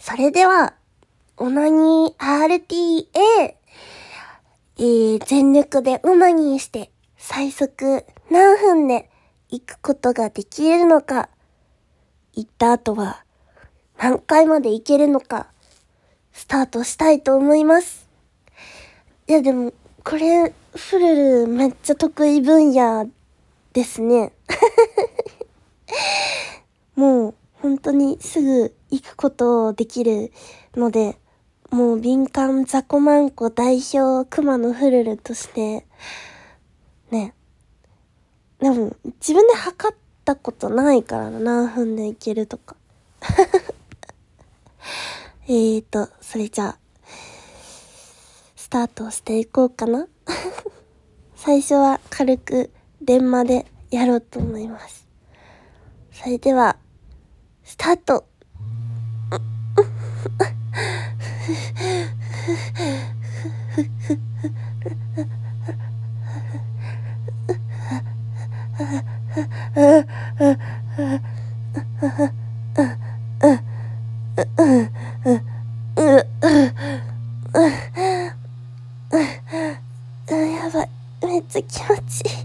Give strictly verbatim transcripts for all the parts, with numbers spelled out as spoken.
それでは、オナニー アールティーエー、えー、全力でオナニーして、最速何分で行くことができるのか、行った後は何回まで行けるのか、スタートしたいと思います。いやでも、これ、フルルめっちゃ得意分野ですね。もう、本当にすぐ行くことできるので、もう敏感雑魚マンコ代表熊野フルルとして、ね。でも、自分で測ったことないからな、何分で行けるとか。えーと、それじゃあ、スタートしていこうかな。最初は軽く電話でやろうと思います。それでは、スタート。やばい、めっちゃ気持ちいい。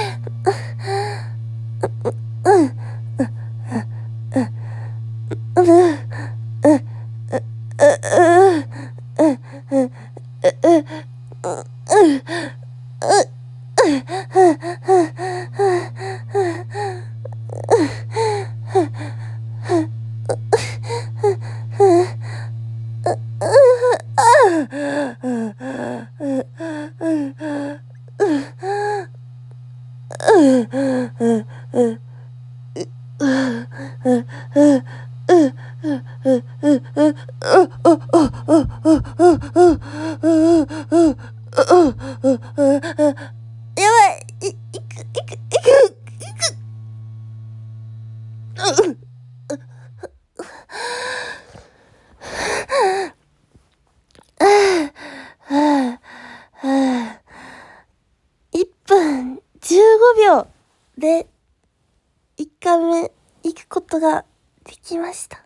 いっぷんじゅうごびょうでいっかいめ行くことができました。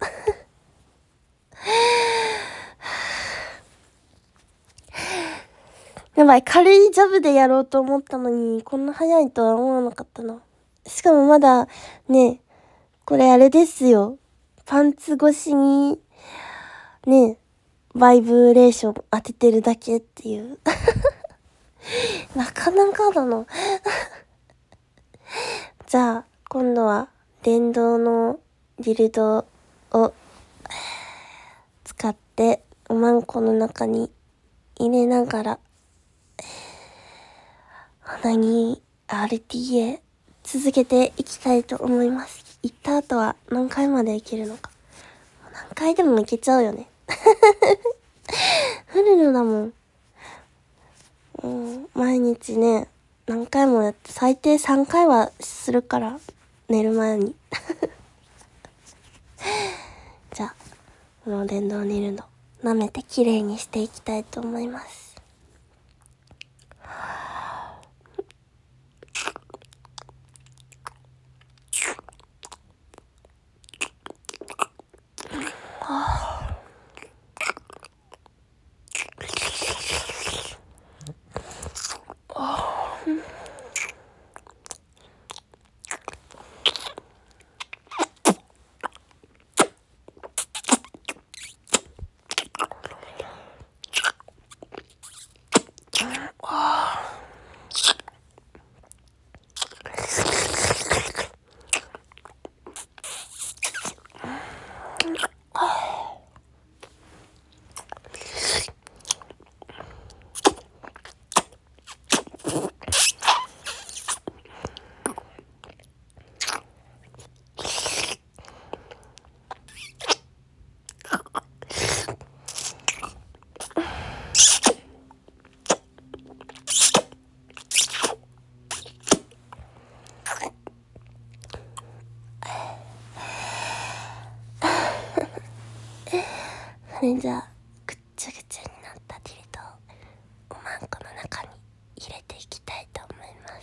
やばい、軽いジャブでやろうと思ったのに、こんな早いとは思わなかったな。しかもまだ、ね、これあれですよ。パンツ越しに、ね、バイブレーション当ててるだけっていう。なかなかだな。じゃあ、今度は、電動のディルドを使って、おまんこの中に入れながら、オナニー アールティーエー 続けていきたいと思います。行った後は何回まで行けるのか。何回でも行けちゃうよね。フルルだもん。うん、毎日ね、何回もやって最低さんかいはするから、寝る前に。じゃあ、この電動ニルド舐めて綺麗にしていきたいと思います。それじゃあ、ぐっちゃぐちゃになったディルドをおまんこの中に入れていきたいと思います。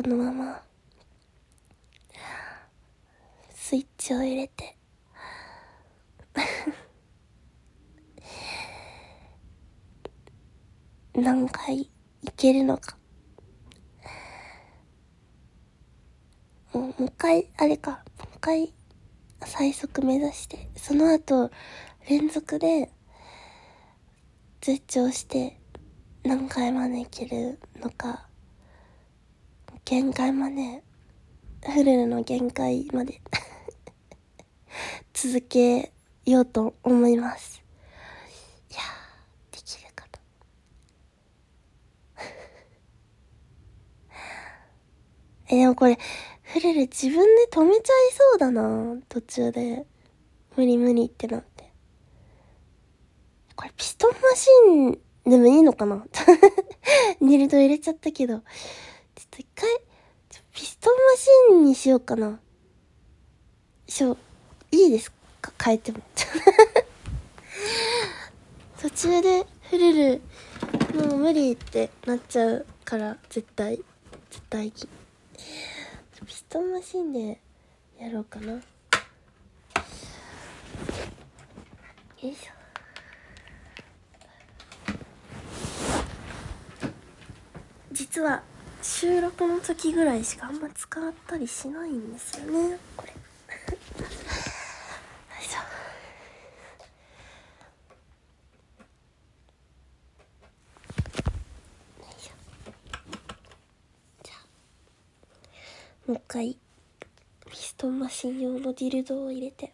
のままスイッチを入れて何回いけるのか。もう、もう一回、あれか、もう一回最速目指して、その後連続で絶頂して何回までいけるのか、限界まで、フルルの限界まで続けようと思います。いやー、できるかなえ、でもこれフルル自分で止めちゃいそうだな、途中で。無理無理ってなって。これピストンマシンでもいいのかなニルド入れちゃったけど、ちょっと一回ピストンマシンにしようかな。しょいいですか、変えても途中でフルルもう無理ってなっちゃうから絶対絶対にピストンマシンでやろうかな。よいしょ。実は収録の時ぐらいしかあんま使ったりしないんですよね、これよいしょ。もう一回ピストンマシン用のディルドを入れて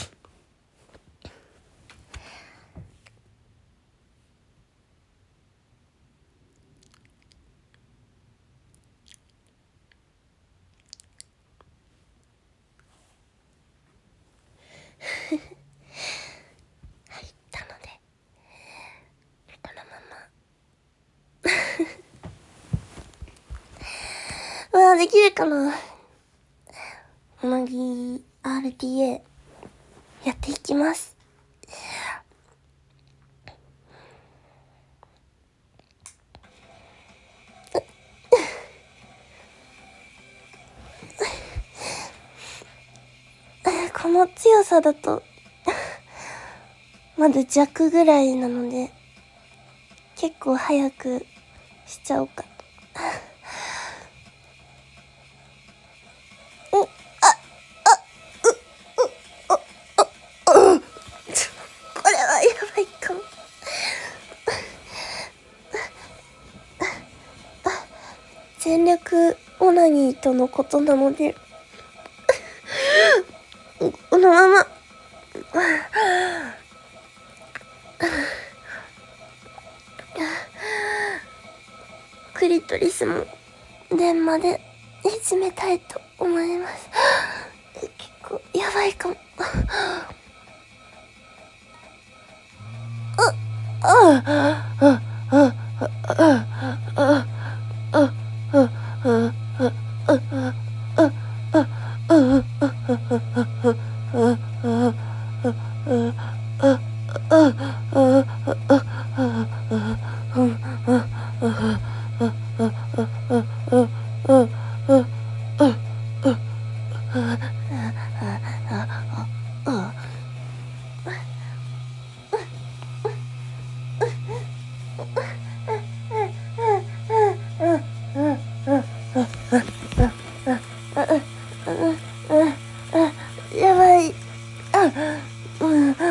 入ったのでこのままうわできるかな。うなぎ アールティーエー やっていきます。この強さだとまだ弱ぐらいなので結構早くしちゃおうかと。おああううううこれはやばいかも。全力オナニーとのことなのでこのままクリトリスも電までいじめたいと思います。結構やばいかも。ああああああやばい。あ、うん、うん、あ、もう、いく、い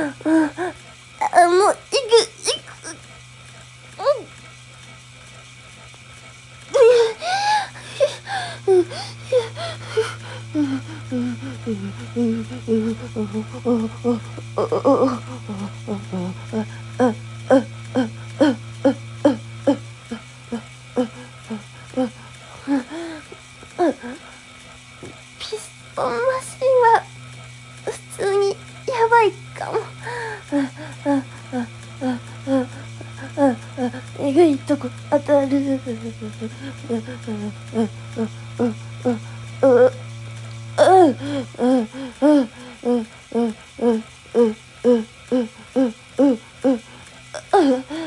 く、ピストンマシンは普通にやばいかも。えぐいとこ当たる。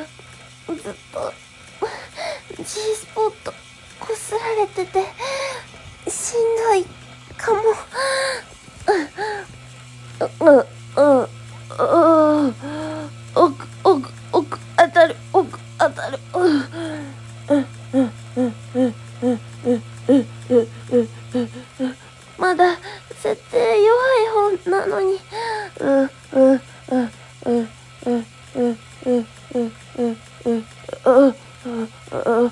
ずっと G スポットこすられてて奥奥奥当たる奥当たるうんうんうんうんうんうんうんうんうんうんまだ設定弱い方なのにうんうんうんうんうんうんうんうんうんうんうんうんうん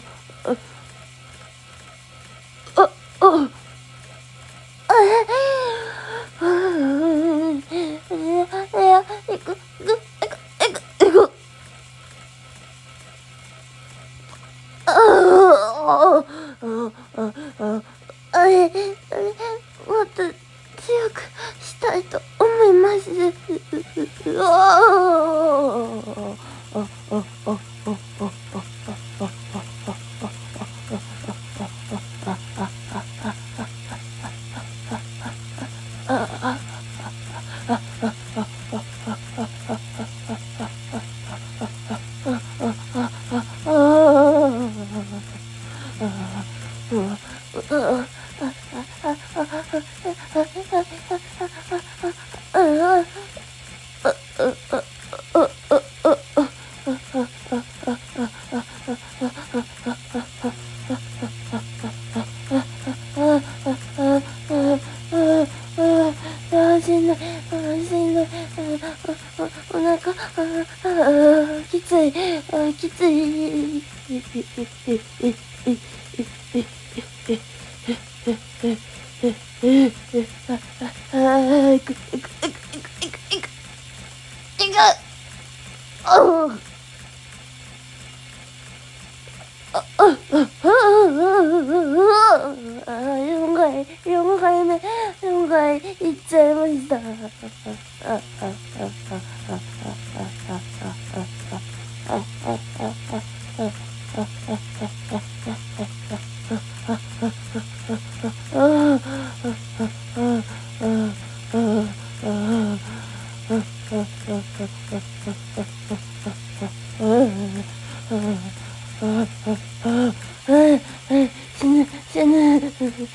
あああえうんいやいくぐいくいくいくああああああれもっと強くしたいと思いますうわあああああしんどい、しんどい、お腹、きつい、きつい。いく、いく、いく、いく、いく、いく、いく。よんかい、よんかいめ、よんかい行っちゃいました。死ぬ、死ぬ。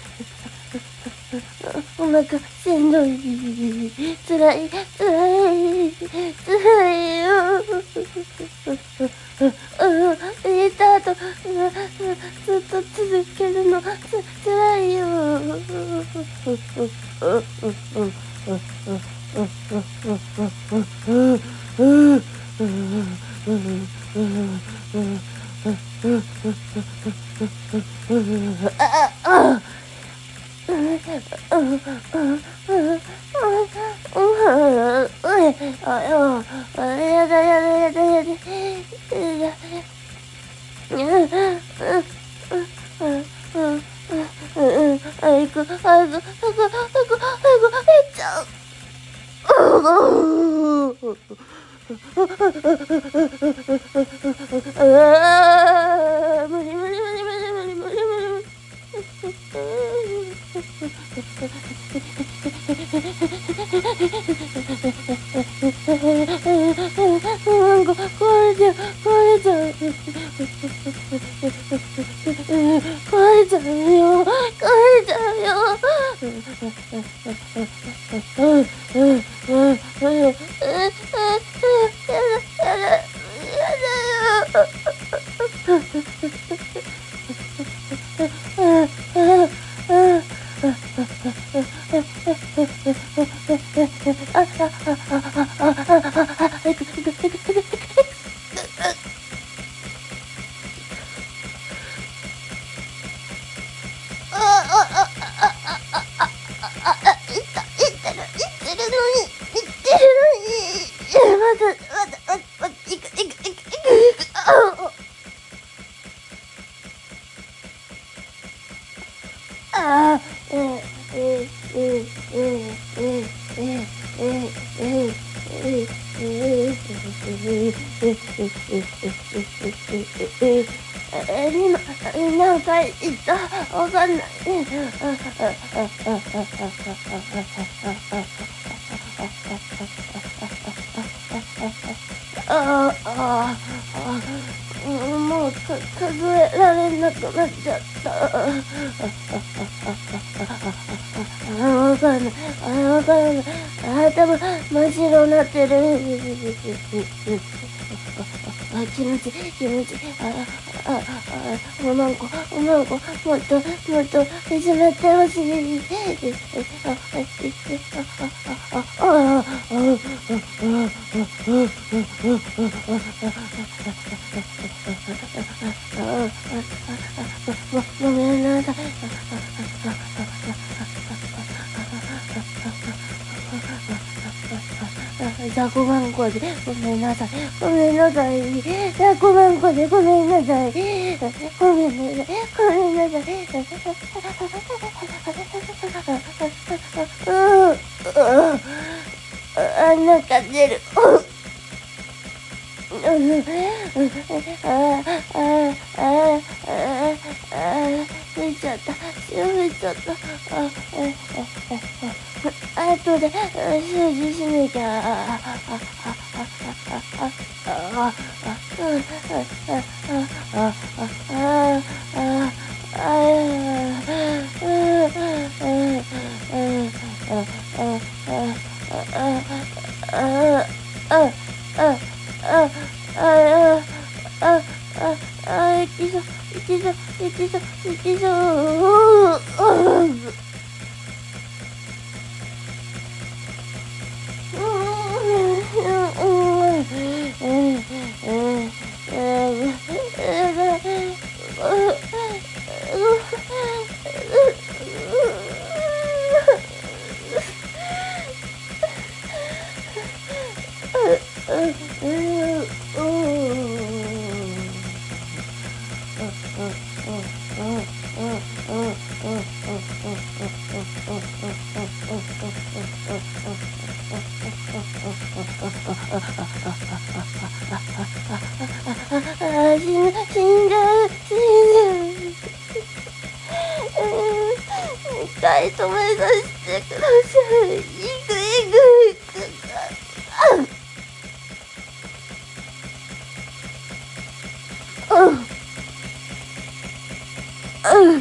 お腹しんどい。つらい、つらい、つらいよ。入れた後、ずっと続けるの、つ、つらいよ。ああやだやだやだやだ。早く、早く、早く、早く、早く、早く、行っちゃう。ああ、無理無理無理無理無理無理無理。なんか壊れちゃう壊れちゃう壊れちゃうよ壊れちゃうよ何回言ったわかんないああもうか数えられなくなっちゃったわかんないわかんないあ頭真っ白になってる。あ、気持ちいい、気持ちいい。あ、あ、あ、おまんこ、おまんこ、もっと、もっと、始まってほしい。あ、あ、あ、あ、あ、あ、あ、ごめんなさい。じゃあごまんこでごめんなさい。ごめんなさい。じゃあごまんこでごめんなさい。ごめんなさい。ごめんなさい。うん。あ、なんか出る。ああ、ああ、ああ、あ吹いちゃった。潮吹いちゃった。あ、あ、あとで、掃除しなきゃ。あ、あ、あ、あ、あ、あ、あ、あ、いきそう、いきそう、いきそう、いきそう。死ん、死んじゃう、死んじゃう。一回止めさせてください。いくいくいく。うん。うん。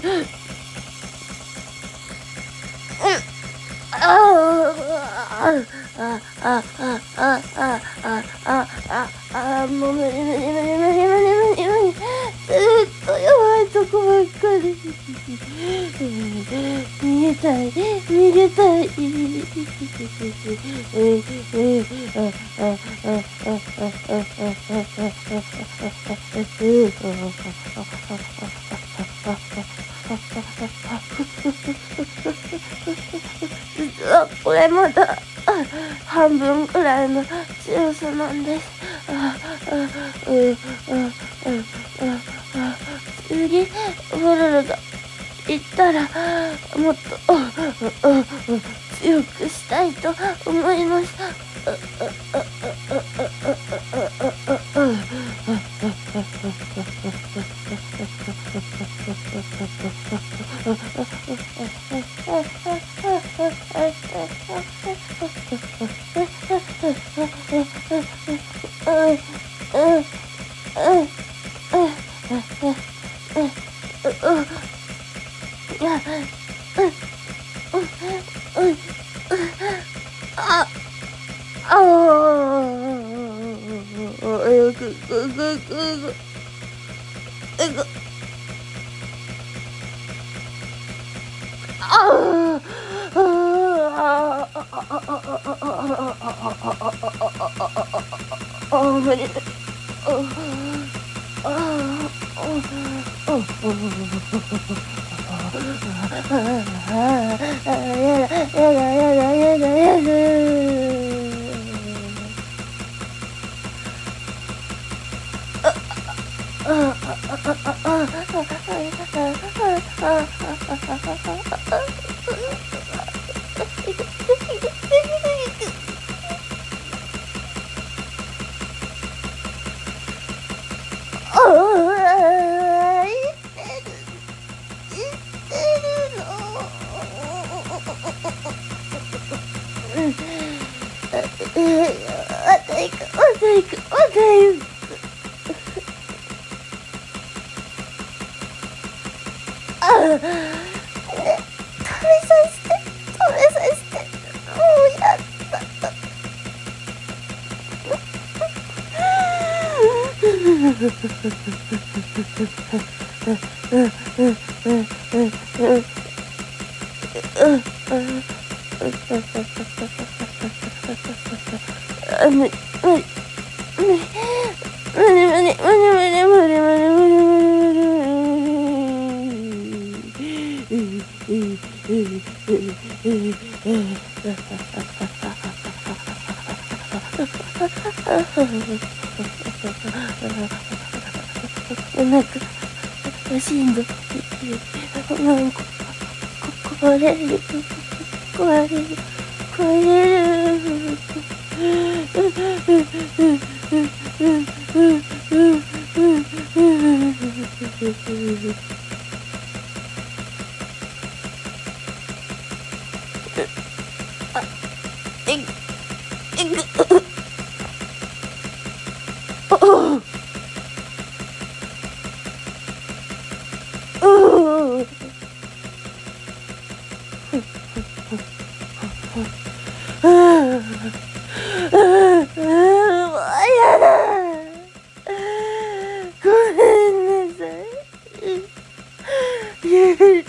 ああ、あ、あ、あ、あ、あ、あ、あ、あ、あ、もう無理無理無理無理無理無理無理。ずっと弱いとこばっかり。逃げたい、逃げたい。実はこれまだ半分くらいの強さなんです。ああうんうんうん次ブルルが言ったらもっと強くしたいと思います。食べさせて、食べさせて、もうやった。 お腹がしんどい。なんか壊れる壊れる壊れる。あ、え、えぐ、あ、うう。やだ。ごめんなさい。許して。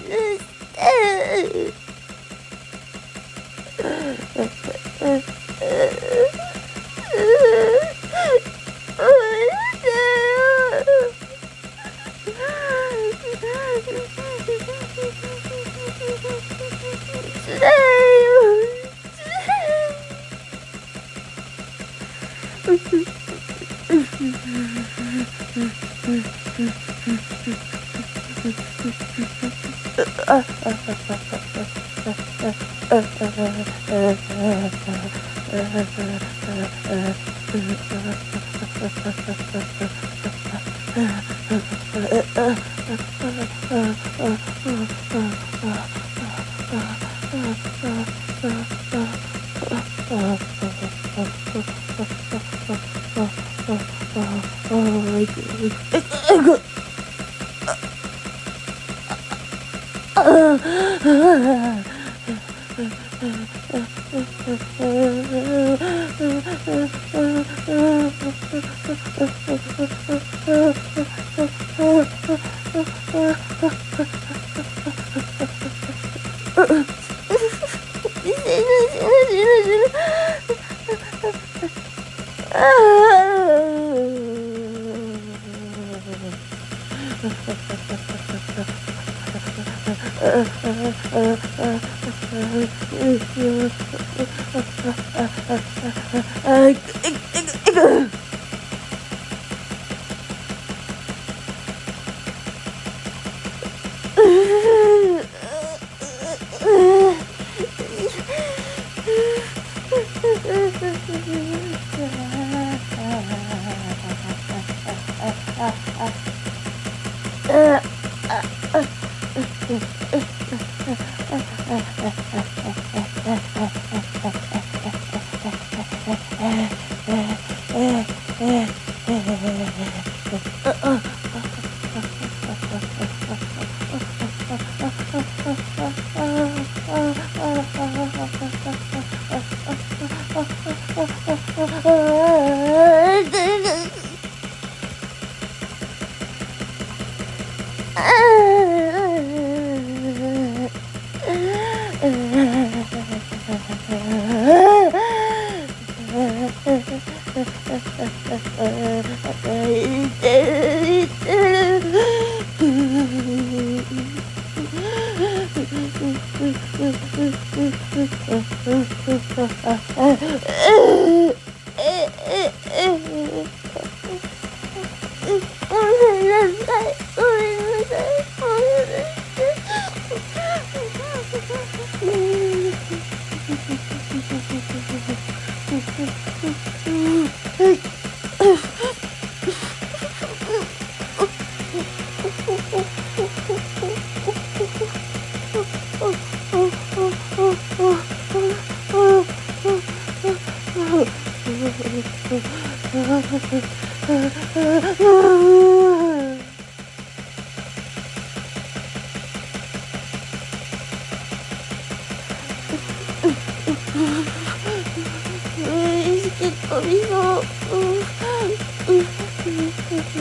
意識飛びそう。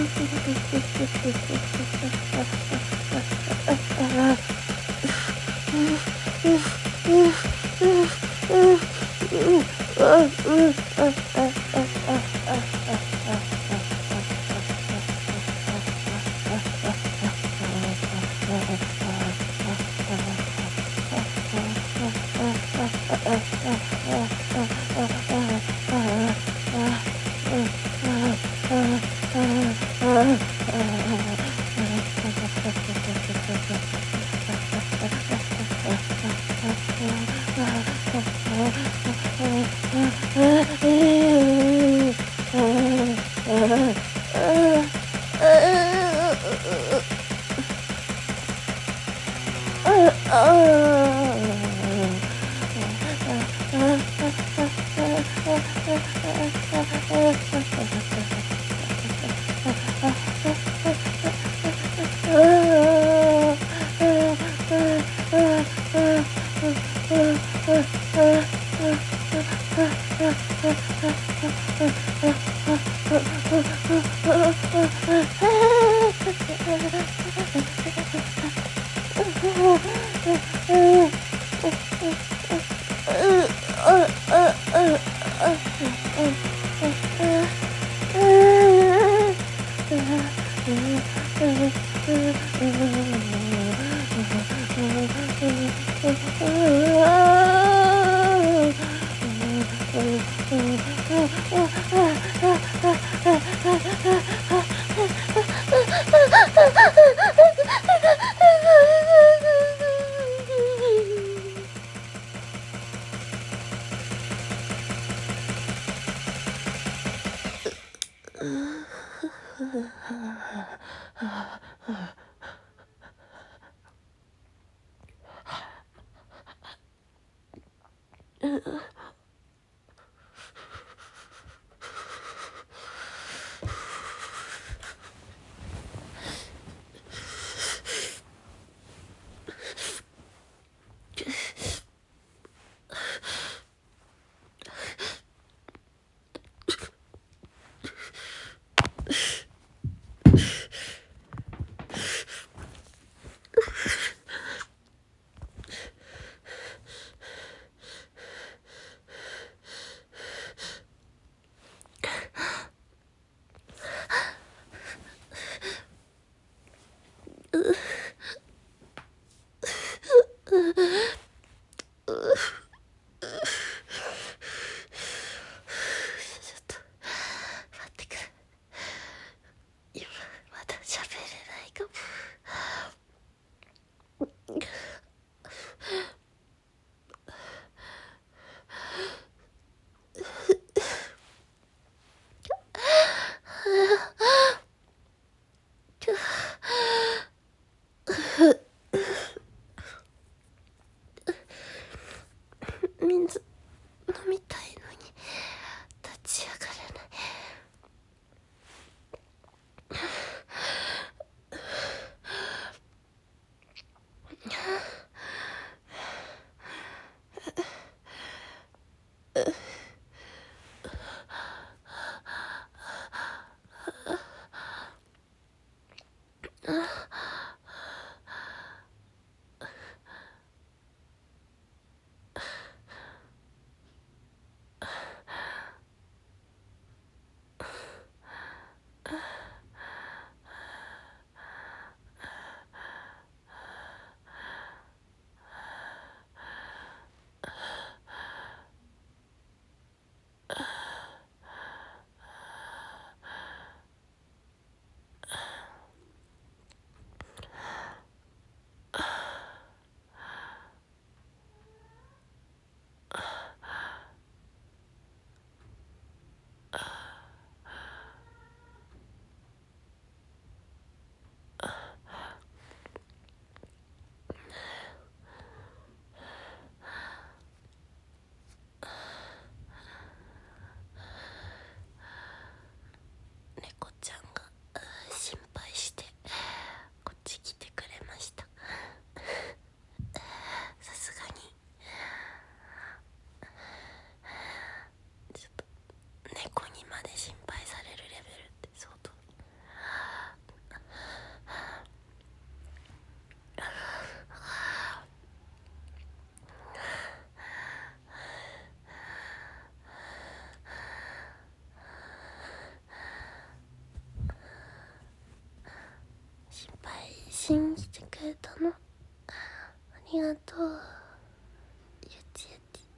がとう。ゆちゆち。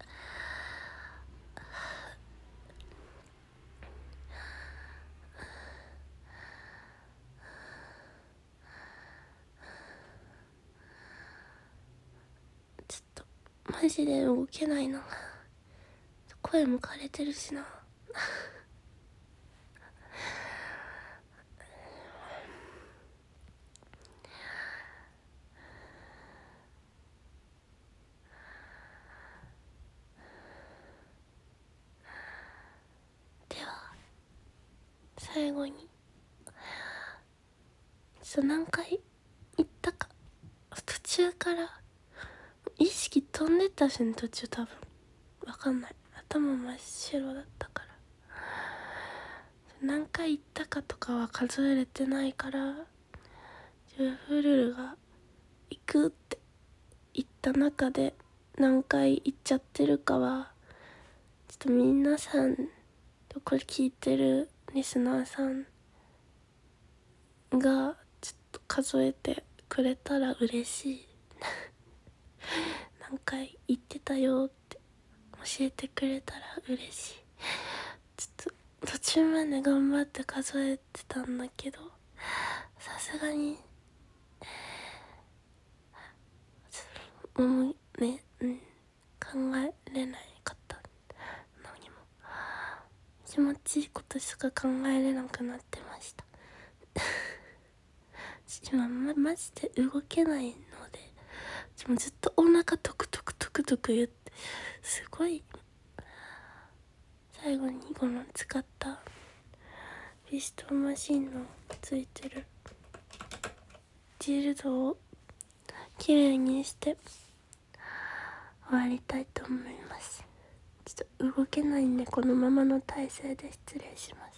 ちょっとマジで動けないな。声も枯れてるしな。では最後にちょっと何回言ったか、途中から意識飛んでたしね、途中多分わかんない、頭真っ白だったから。何回言ったかとかは数えれてないから、フルルが行くって言った中で何回言っちゃってるかはちょっと皆さん、これ聞いてるリスナーさんがちょっと数えてくれたら嬉しい。何回言ってたよって教えてくれたら嬉しい。ちょっと途中まで頑張って数えてたんだけど、さすがにもうね、うん、考えれないかったのにも気持ちいいことしか考えれなくなってました。今、ま、マジで動けないので、でもずっとお腹トクトクトクトク言って、すごい最後にこの使ったピストンマシンのついてるジルドをきれいにして終わりたいと思います。ちょっと動けないんでこのままの体勢で失礼します。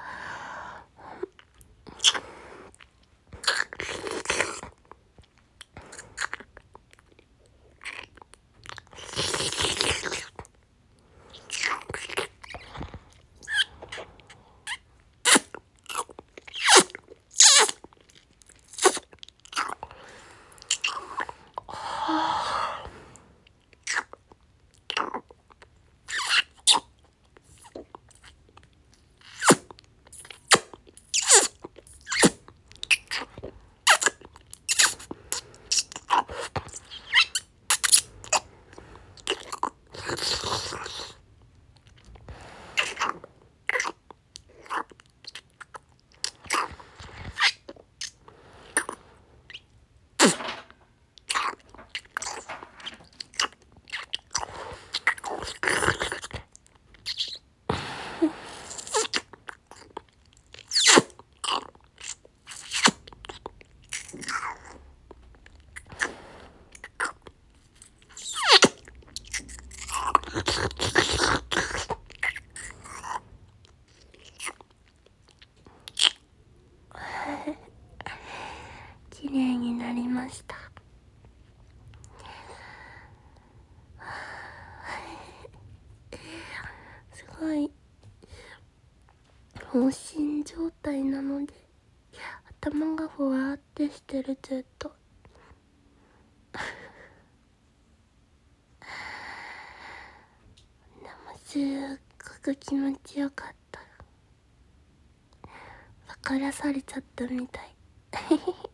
きれいになりました。すごい放心状態なので頭がふわーってしてる、ずっと。でもすっごく気持ちよかった。分からされちゃったみたい。